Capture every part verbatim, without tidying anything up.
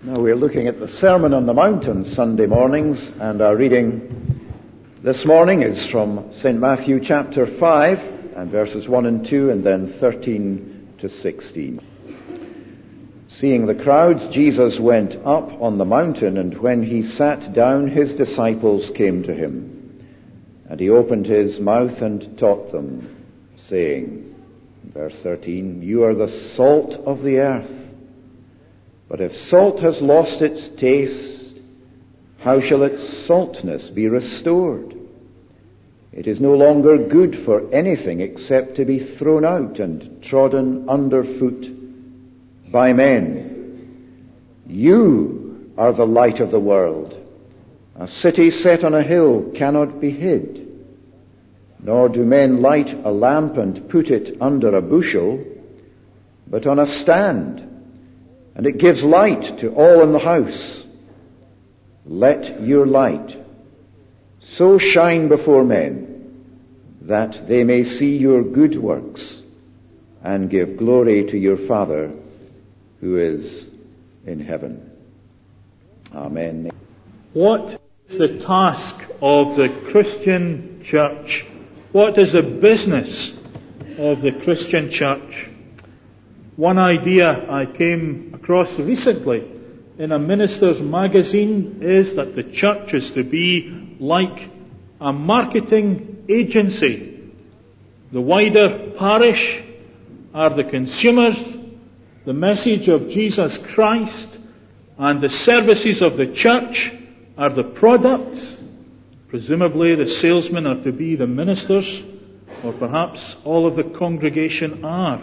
Now we're looking at the Sermon on the Mount on Sunday mornings, and our reading this morning is from Saint Matthew chapter five and verses one and two and then thirteen to sixteen. Seeing the crowds, Jesus went up on the mountain, and when he sat down, his disciples came to him. And he opened his mouth and taught them, saying, verse thirteen, "You are the salt of the earth. But if salt has lost its taste, how shall its saltness be restored? It is no longer good for anything except to be thrown out and trodden underfoot by men. You are the light of the world. A city set on a hill cannot be hid. Nor do men light a lamp and put it under a bushel, but on a stand, and it gives light to all in the house. Let your light so shine before men that they may see your good works and give glory to your Father who is in heaven." Amen. What is the task of the Christian church? What is the business of the Christian church? One idea I came across recently in a minister's magazine is that the church is to be like a marketing agency. The wider parish are the consumers, the message of Jesus Christ, and the services of the church are the products. Presumably the salesmen are to be the ministers, or perhaps all of the congregation are.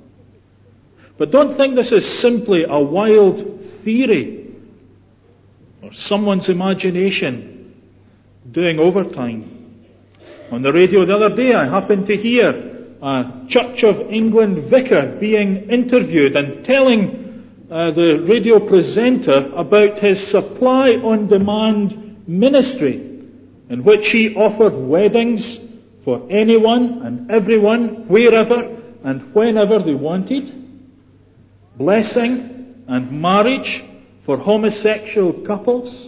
But don't think this is simply a wild theory or someone's imagination doing overtime. On the radio the other day I happened to hear a Church of England vicar being interviewed and telling uh, the radio presenter about his supply-on-demand ministry, in which he offered weddings for anyone and everyone, wherever and whenever they wanted, blessing and marriage for homosexual couples,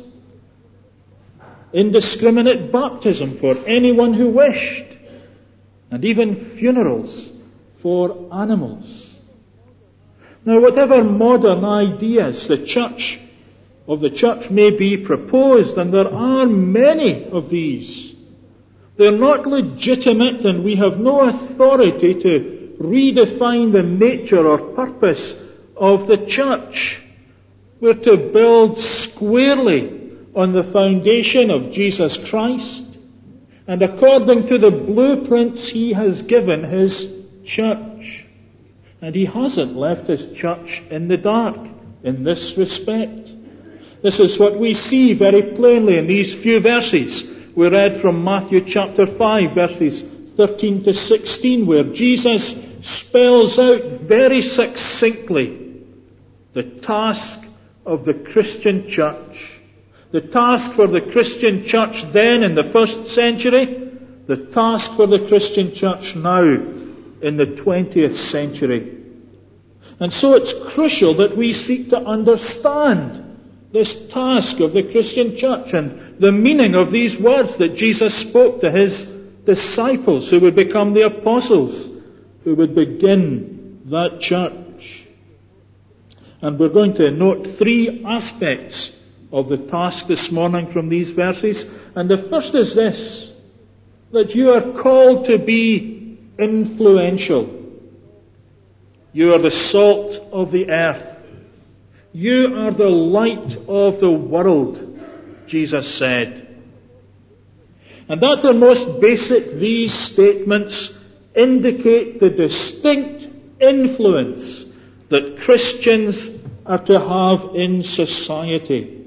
indiscriminate baptism for anyone who wished, and even funerals for animals. Now, whatever modern ideas the church of the church may be proposed, and there are many of these, they're not legitimate, and we have no authority to redefine the nature or purpose of the church. We're to build squarely on the foundation of Jesus Christ and according to the blueprints he has given his church. And he hasn't left his church in the dark in this respect. This is what we see very plainly in these few verses we read from Matthew chapter five, verses thirteen to sixteen, where Jesus spells out very succinctly the task of the Christian church. The task for the Christian church then in the first century, the task for the Christian church now in the twentieth century. And so it's crucial that we seek to understand this task of the Christian church and the meaning of these words that Jesus spoke to his disciples who would become the apostles, who would begin that church. And we're going to note three aspects of the task this morning from these verses. And the first is this, that you are called to be influential. You are the salt of the earth. You are the light of the world, Jesus said. And at their most basic, these statements indicate the distinct influence that Christians are to have in society.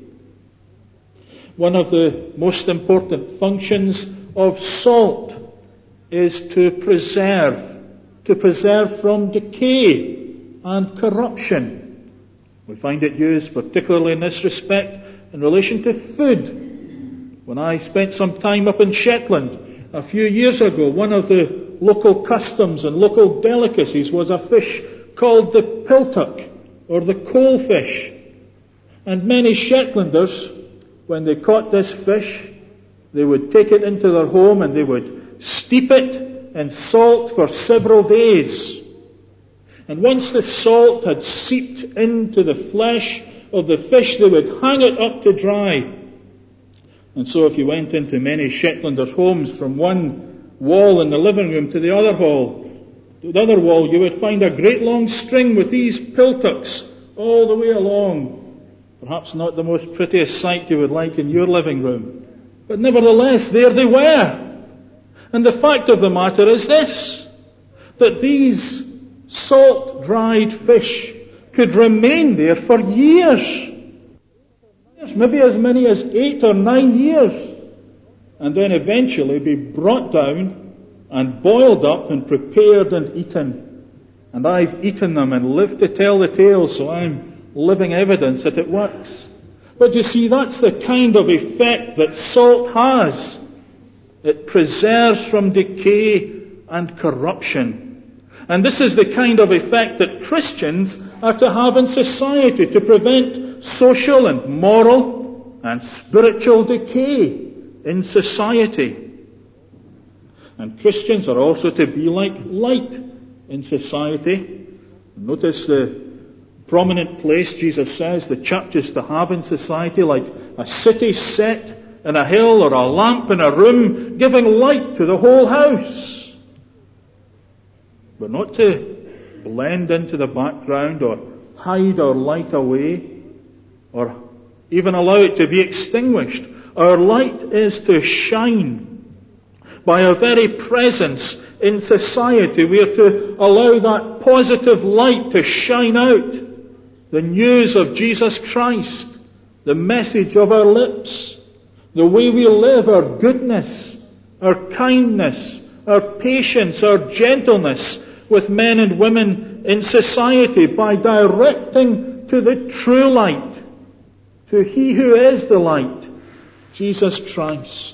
One of the most important functions of salt is to preserve, to preserve from decay and corruption. We find it used particularly in this respect in relation to food. When I spent some time up in Shetland a few years ago, one of the local customs and local delicacies was a fish called the piltuck, or the coalfish. And many Shetlanders, when they caught this fish, they would take it into their home and they would steep it in salt for several days. And once the salt had seeped into the flesh of the fish, they would hang it up to dry. And so if you went into many Shetlanders' homes, from one wall in the living room to the other wall, to the other wall, you would find a great long string with these piltucks all the way along. Perhaps not the most prettiest sight you would like in your living room. But nevertheless, there they were. And the fact of the matter is this, that these salt-dried fish could remain there for years. Maybe as many as eight or nine years. And then eventually be brought down and boiled up and prepared and eaten. And I've eaten them and lived to tell the tale, so I'm living evidence that it works. But you see, that's the kind of effect that salt has. It preserves from decay and corruption. And this is the kind of effect that Christians are to have in society, to prevent social and moral and spiritual decay in society. And Christians are also to be like light in society. Notice the prominent place Jesus says the church is to have in society, like a city set in a hill or a lamp in a room, giving light to the whole house. But not to blend into the background or hide our light away or even allow it to be extinguished. Our light is to shine. By our very presence in society, we are to allow that positive light to shine out. The news of Jesus Christ, the message of our lips, the way we live, our goodness, our kindness, our patience, our gentleness with men and women in society, by directing to the true light, to He who is the light, Jesus Christ.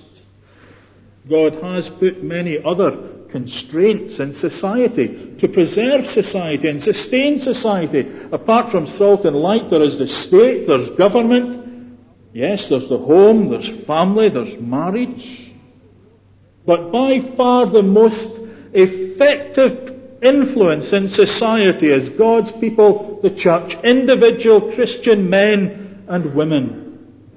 God has put many other constraints in society to preserve society and sustain society. Apart from salt and light, there is the state, there's government. Yes, there's the home, there's family, there's marriage. But by far the most effective influence in society is God's people, the church, individual Christian men and women.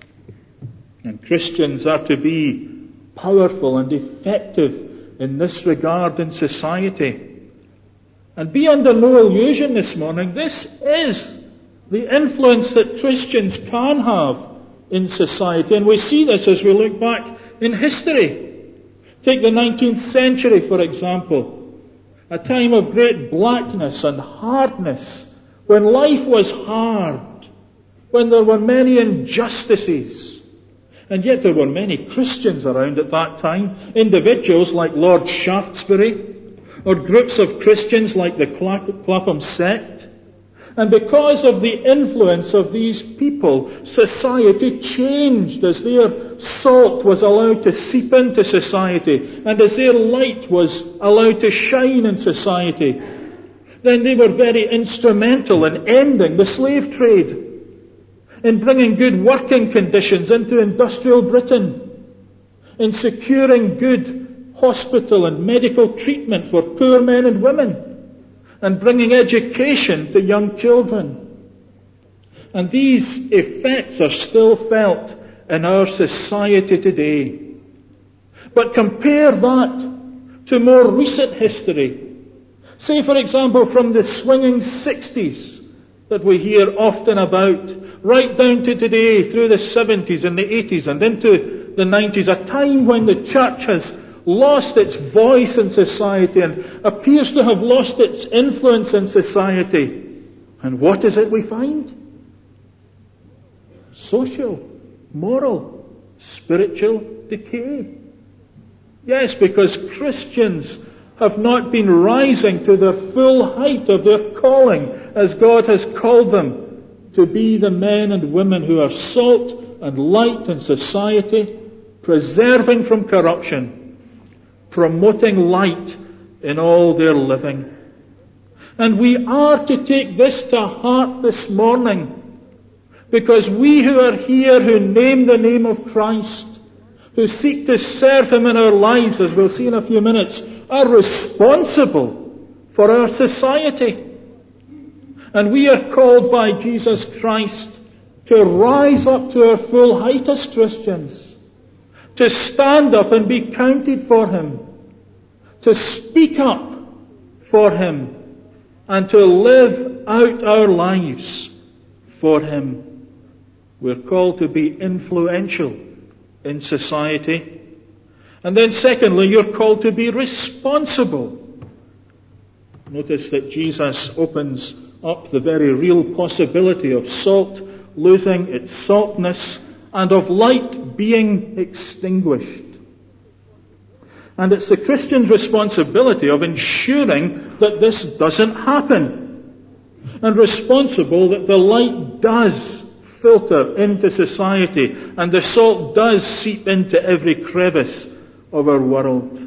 And Christians are to be powerful and effective in this regard in society. And be under no illusion this morning, this is the influence that Christians can have in society. And we see this as we look back in history. Take the nineteenth century, for example. A time of great blackness and hardness, when life was hard, when there were many injustices. And yet there were many Christians around at that time, individuals like Lord Shaftesbury, or groups of Christians like the Clapham sect. And because of the influence of these people, society changed as their salt was allowed to seep into society, and as their light was allowed to shine in society. Then they were very instrumental in ending the slave trade, in bringing good working conditions into industrial Britain, in securing good hospital and medical treatment for poor men and women, and bringing education to young children. And these effects are still felt in our society today. But compare that to more recent history. Say, for example, from the swinging sixties that we hear often about, right down to today, through the seventies and the eighties and into the nineties, a time when the church has lost its voice in society and appears to have lost its influence in society. And what is it we find? Social, moral, spiritual decay. Yes, because Christians have not been rising to the full height of their calling as God has called them to be the men and women who are salt and light in society, preserving from corruption, promoting light in all their living. And we are to take this to heart this morning, Because we who are here, who name the name of Christ, who seek to serve Him in our lives, as we'll see in a few minutes, are responsible for our society. And we are called by Jesus Christ to rise up to our full height as Christians, to stand up and be counted for Him, to speak up for Him, and to live out our lives for Him. We're called to be influential in society. And then secondly, you're called to be responsible. Notice that Jesus opens up the very real possibility of salt losing its saltness and of light being extinguished. And it's the Christian's responsibility of ensuring that this doesn't happen, and responsible that the light does filter into society and the salt does seep into every crevice of our world.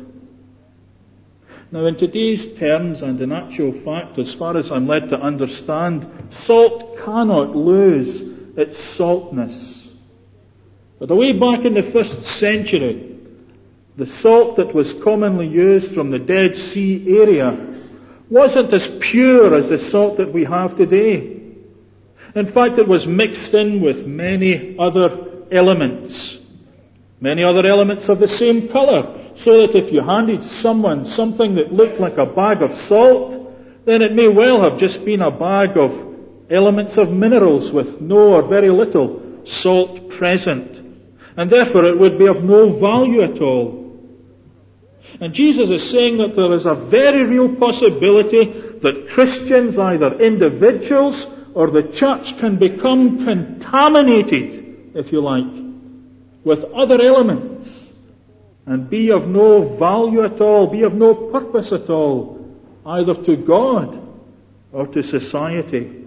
Now, in today's terms, and in actual fact, as far as I'm led to understand, salt cannot lose its saltness. But away back in the first century, the salt that was commonly used from the Dead Sea area wasn't as pure as the salt that we have today. In fact, it was mixed in with many other elements. Many other elements of the same colour, so that if you handed someone something that looked like a bag of salt, then it may well have just been a bag of elements of minerals with no or very little salt present. And therefore it would be of no value at all. And Jesus is saying that there is a very real possibility that Christians, either individuals or the church, can become contaminated, if you like, with other elements and be of no value at all, be of no purpose at all, either to God or to society.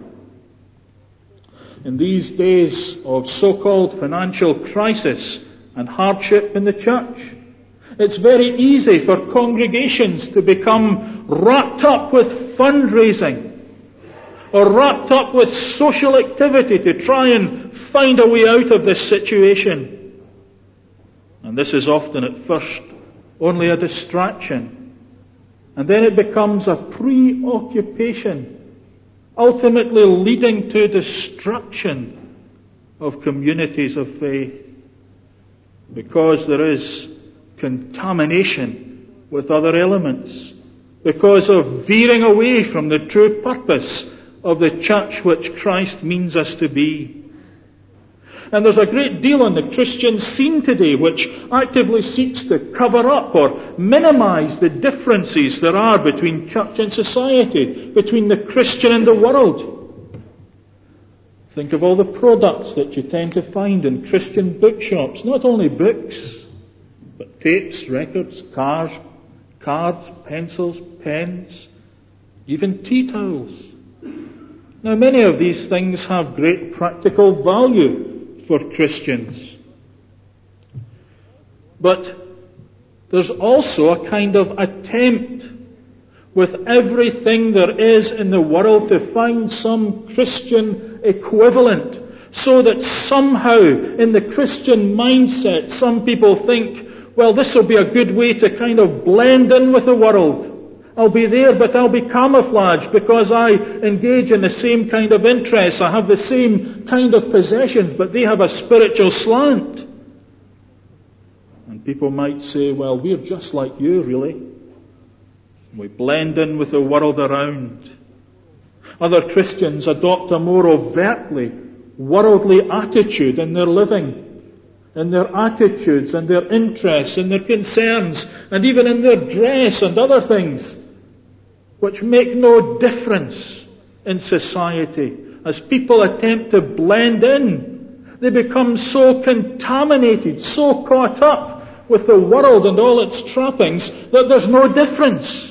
In these days of so-called financial crisis and hardship in the church, it's very easy for congregations to become wrapped up with fundraising or wrapped up with social activity to try and find a way out of this situation. And this is often at first only a distraction. And then it becomes a preoccupation, ultimately leading to destruction of communities of faith. Because there is contamination with other elements. Because of veering away from the true purpose of the church which Christ means us to be. And there's a great deal on the Christian scene today which actively seeks to cover up or minimize the differences there are between church and society, between the Christian and the world. Think of all the products that you tend to find in Christian bookshops. Not only books, but tapes, records, cars, cards, pencils, pens, even tea towels. Now, many of these things have great practical value for Christians. But there's also a kind of attempt with everything there is in the world to find some Christian equivalent, so that somehow in the Christian mindset some people think, well, this will be a good way to kind of blend in with the world. I'll be there, but I'll be camouflaged because I engage in the same kind of interests. I have the same kind of possessions, but they have a spiritual slant. And people might say, well, we're just like you, really. We blend in with the world around. Other Christians adopt a more overtly worldly attitude in their living, in their attitudes and their interests and their concerns, and even in their dress and other things, which make no difference in society. As people attempt to blend in, they become so contaminated, so caught up with the world and all its trappings, that there's no difference.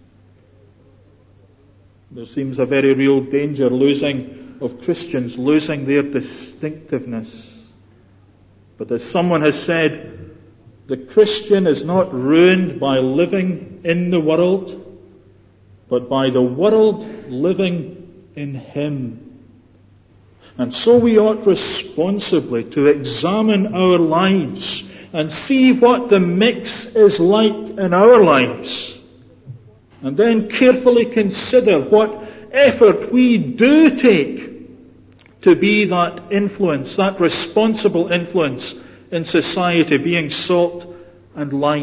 There seems a very real danger losing of Christians losing their distinctiveness. But as someone has said, the Christian is not ruined by living in the world, but by the world living in him. And so we ought responsibly to examine our lives and see what the mix is like in our lives. And then carefully consider what effort we do take to be that influence, that responsible influence in society, being salt and light.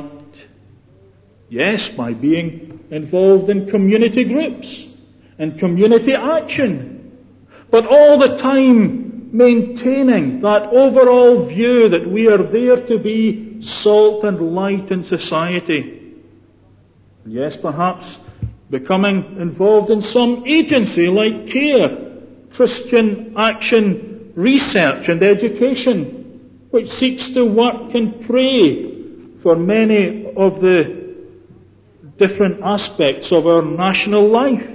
Yes, by being involved in community groups and community action, but all the time maintaining that overall view that we are there to be salt and light in society. And yes, perhaps becoming involved in some agency like CARE, Christian Action Research and Education, which seeks to work and pray for many of the different aspects of our national life,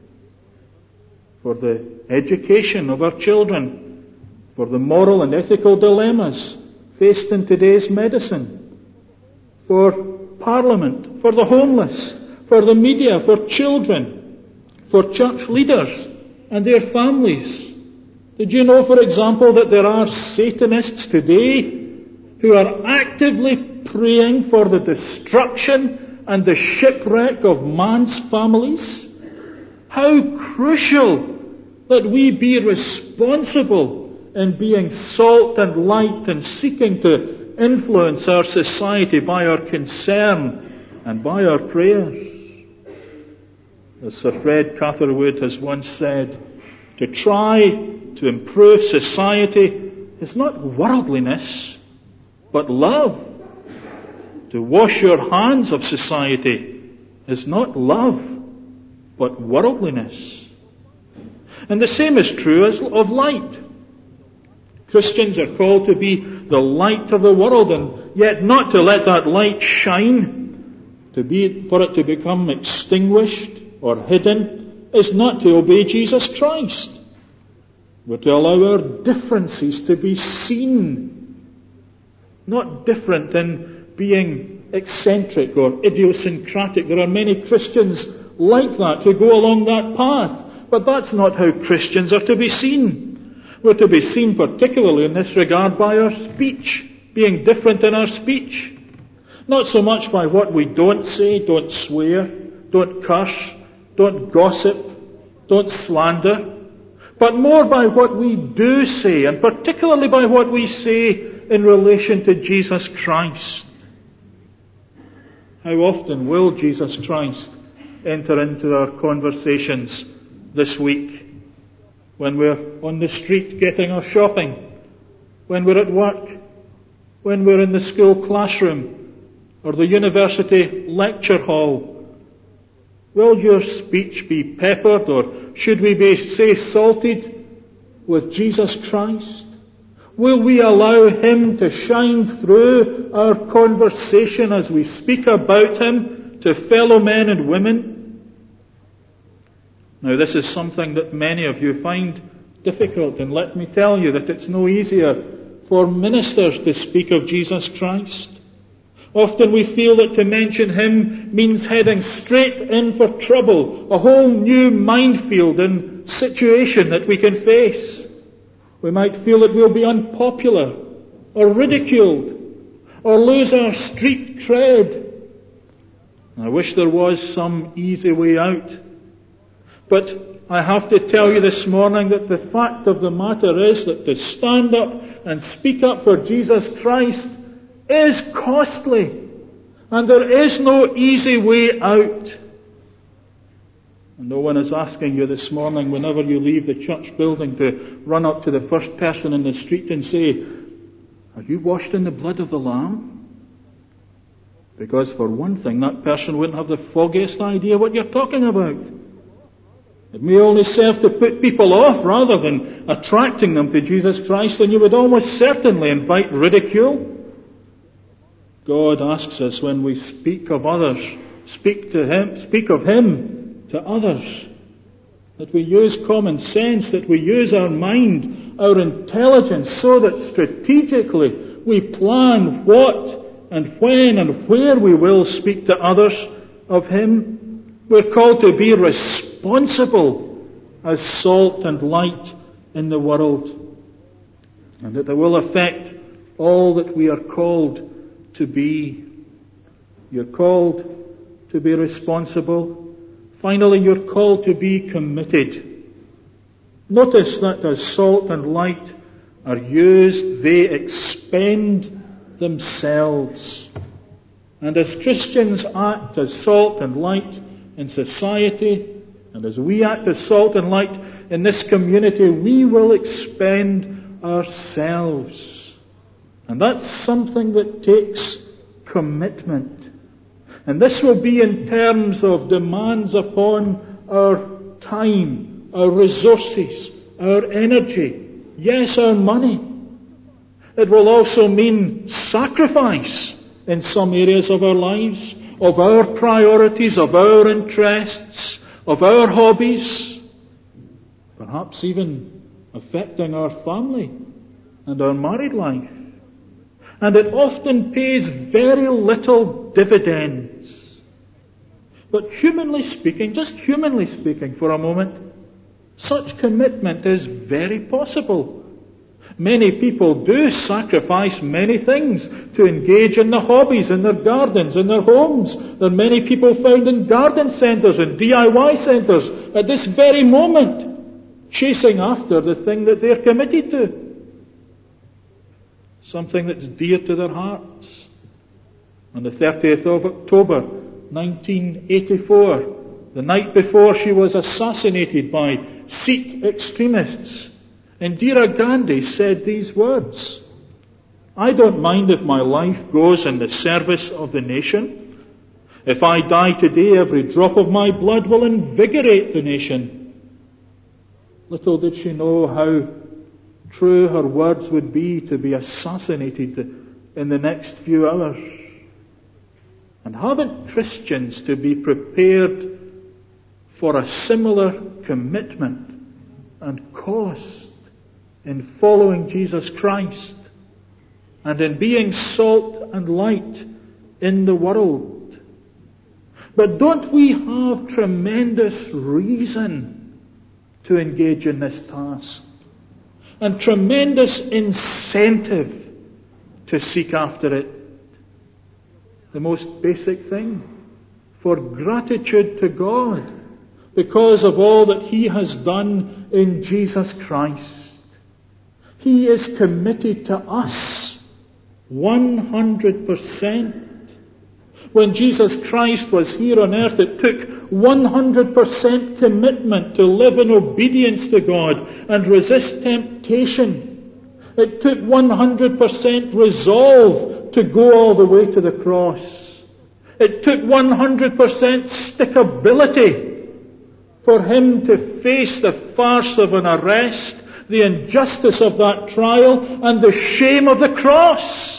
for the education of our children, for the moral and ethical dilemmas faced in today's medicine, for Parliament, for the homeless, for the media, for children, for church leaders and their families. Did you know, for example, that there are Satanists today who are actively praying for the destruction and the shipwreck of man's families? How crucial that we be responsible in being salt and light and seeking to influence our society by our concern and by our prayers. As Sir Fred Catherwood has once said, to try to improve society is not worldliness, but love. To wash your hands of society is not love, but worldliness. And the same is true as of light. Christians are called to be the light of the world, and yet not to let that light shine, to be, for it to become extinguished or hidden, is not to obey Jesus Christ. We're to allow our differences to be seen. Not different in being eccentric or idiosyncratic. There are many Christians like that who go along that path. But that's not how Christians are to be seen. We're to be seen particularly in this regard by our speech, being different in our speech. Not so much by what we don't say, don't swear, don't curse, don't gossip, don't slander, but more by what we do say, and particularly by what we say in relation to Jesus Christ. How often will Jesus Christ enter into our conversations this week, when we're on the street getting our shopping, when we're at work, when we're in the school classroom or the university lecture hall? Will your speech be peppered, or should we be, say, salted with Jesus Christ? Will we allow Him to shine through our conversation as we speak about Him to fellow men and women? Now, this is something that many of you find difficult, and let me tell you that it's no easier for ministers to speak of Jesus Christ. Often we feel that to mention Him means heading straight in for trouble, a whole new minefield and situation that we can face. We might feel that we'll be unpopular, or ridiculed, or lose our street cred. I wish there was some easy way out. But I have to tell you this morning that the fact of the matter is that to stand up and speak up for Jesus Christ is costly. And there is no easy way out. And no one is asking you this morning, whenever you leave the church building, to run up to the first person in the street and say, "Are you washed in the blood of the Lamb?" Because for one thing, that person wouldn't have the foggiest idea what you're talking about. It may only serve to put people off rather than attracting them to Jesus Christ, and you would almost certainly invite ridicule. God asks us, when we speak of others, speak to Him, speak of Him to others, that we use common sense, that we use our mind, our intelligence, so that strategically we plan what and when and where we will speak to others of Him. We're called to be responsible as salt and light in the world, and that it will affect all that we are called to be. You're called to be responsible. Finally, you're called to be committed. Notice that as salt and light are used, they expend themselves. And as Christians act as salt and light in society, and as we act as salt and light in this community, we will expend ourselves. And that's something that takes commitment. And this will be in terms of demands upon our time, our resources, our energy, yes, our money. It will also mean sacrifice in some areas of our lives, of our priorities, of our interests, of our hobbies, perhaps even affecting our family and our married life. And it often pays very little dividends. But humanly speaking, just humanly speaking for a moment, such commitment is very possible. Many people do sacrifice many things to engage in their hobbies, in their gardens, in their homes. There are many people found in garden centres and D I Y centres at this very moment, chasing after the thing that they're committed to. Something that's dear to their hearts. On the thirtieth of October, nineteen eighty-four, the night before she was assassinated by Sikh extremists, Indira Gandhi said these words, "I don't mind if my life goes in the service of the nation. If I die today, every drop of my blood will invigorate the nation." Little did she know how true her words would be to be assassinated in the next few hours. And haven't Christians to be prepared for a similar commitment and cost in following Jesus Christ and in being salt and light in the world? But don't we have tremendous reason to engage in this task? And tremendous incentive to seek after it. The most basic thing, for gratitude to God because of all that He has done in Jesus Christ. He is committed to us one hundred percent. When Jesus Christ was here on earth, it took one hundred percent commitment to live in obedience to God and resist temptation. It took one hundred percent resolve to go all the way to the cross. It took one hundred percent stickability for Him to face the farce of an arrest, the injustice of that trial, and the shame of the cross,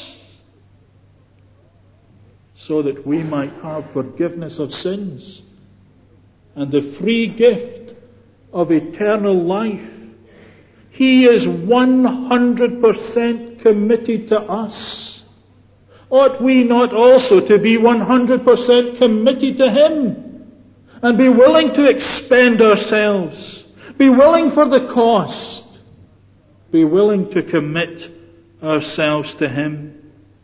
so that we might have forgiveness of sins and the free gift of eternal life. He is one hundred percent committed to us. Ought we not also to be one hundred percent committed to Him and be willing to expend ourselves, be willing for the cost, be willing to commit ourselves to Him?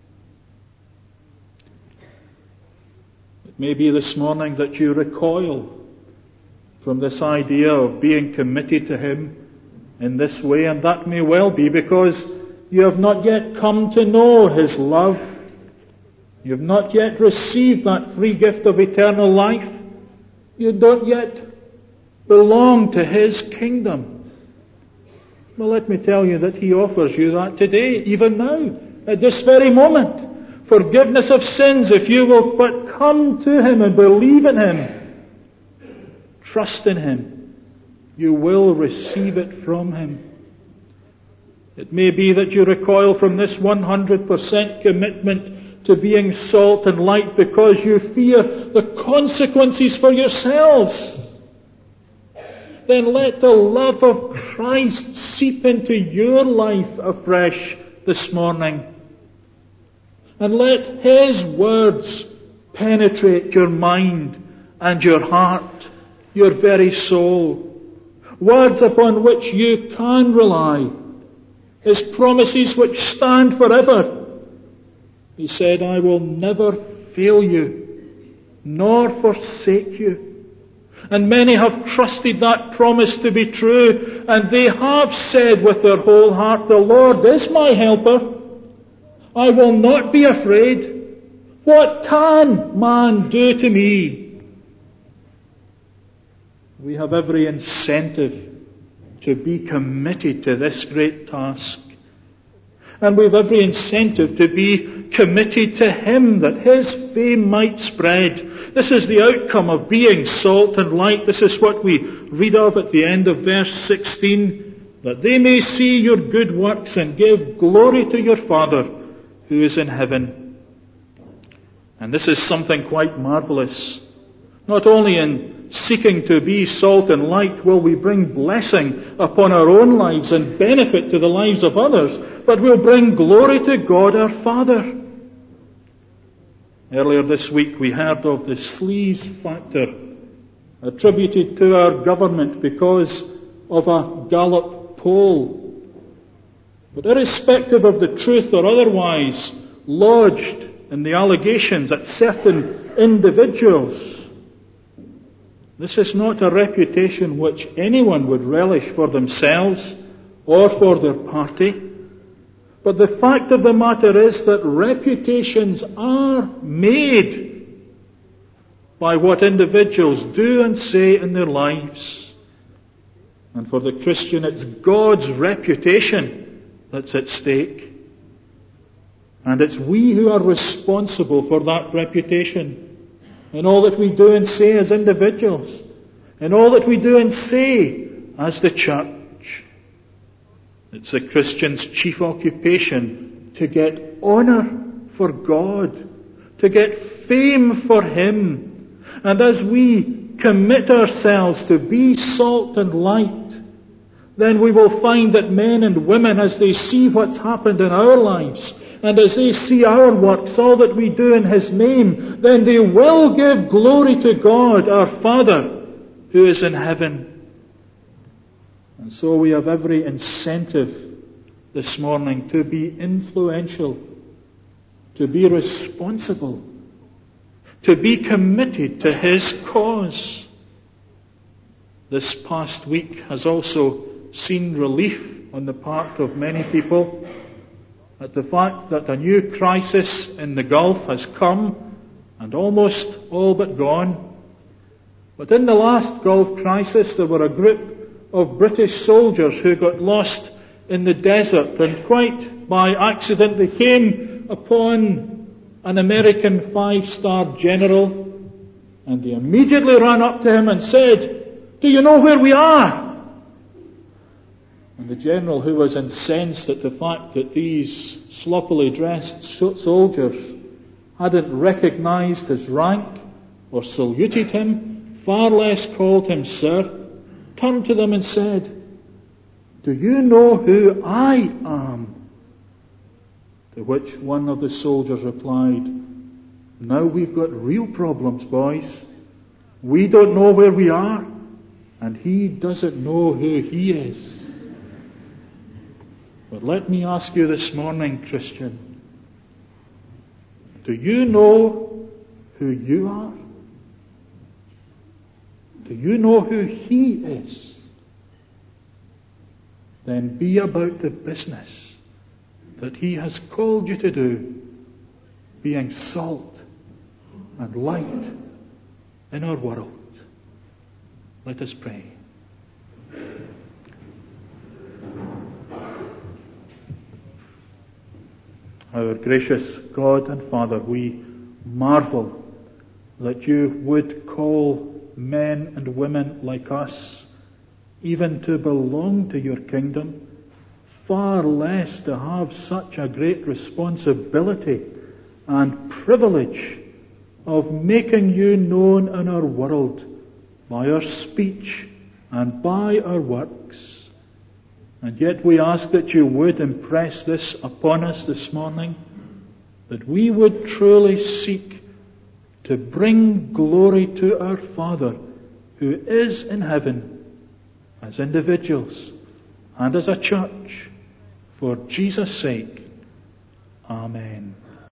Maybe this morning that you recoil from this idea of being committed to Him in this way, and that may well be because you have not yet come to know His love. You have not yet received that free gift of eternal life. You don't yet belong to His kingdom. Well, let me tell you that He offers you that today, even now, at this very moment. Forgiveness of sins, if you will but come to Him and believe in Him, trust in Him, you will receive it from Him. It may be that you recoil from this one hundred percent commitment to being salt and light because you fear the consequences for yourselves. Then let the love of Christ seep into your life afresh this morning. And let His words penetrate your mind and your heart, your very soul. words upon which you can rely, His promises which stand forever. He said, I will never fail you, nor forsake you. And many have trusted that promise to be true, and they have said with their whole heart, the Lord is my helper. I will not be afraid. What can man do to me? We have every incentive to be committed to this great task. And we have every incentive to be committed to Him, that His fame might spread. This is the outcome of being salt and light. This is what we read of at the end of verse sixteen. That they may see your good works and give glory to your Father who is in heaven. And this is something quite marvelous. Not only in seeking to be salt and light will we bring blessing upon our own lives and benefit to the lives of others, but we'll bring glory to God our Father. Earlier this week we heard of the sleaze factor attributed to our government because of a Gallup poll. But irrespective of the truth or otherwise lodged in the allegations at certain individuals, this is not a reputation which anyone would relish for themselves or for their party. But the fact of the matter is that reputations are made by what individuals do and say in their lives. And for the Christian, it's God's reputation that's at stake. And it's we who are responsible for that reputation. In all that we do and say as individuals. In all that we do and say as the church. It's the Christian's chief occupation to get honour for God. To get fame for Him. And as we commit ourselves to be salt and light, then we will find that men and women, as they see what's happened in our lives, and as they see our works, all that we do in His name, then they will give glory to God, our Father, who is in heaven. And so we have every incentive this morning to be influential, to be responsible, to be committed to His cause. This past week has also seen relief on the part of many people at the fact that a new crisis in the Gulf has come and almost all but gone. But in the last Gulf crisis there were a group of British soldiers who got lost in the desert, and quite by accident they came upon an American five-star general, and they immediately ran up to him and said, "Do you know where we are?" And the general, who was incensed at the fact that these sloppily dressed soldiers hadn't recognized his rank or saluted him, far less called him sir, turned to them and said, "Do you know who I am?" To which one of the soldiers replied, "Now we've got real problems, boys. We don't know where we are, and he doesn't know who he is." But let me ask you this morning, Christian, do you know who you are? Do you know who He is? Then be about the business that He has called you to do, being salt and light in our world. Let us pray. Our gracious God and Father, we marvel that you would call men and women like us even to belong to your kingdom, far less to have such a great responsibility and privilege of making you known in our world by our speech and by our works. And yet we ask that you would impress this upon us this morning, that we would truly seek to bring glory to our Father who is in heaven, as individuals and as a church, for Jesus' sake. Amen.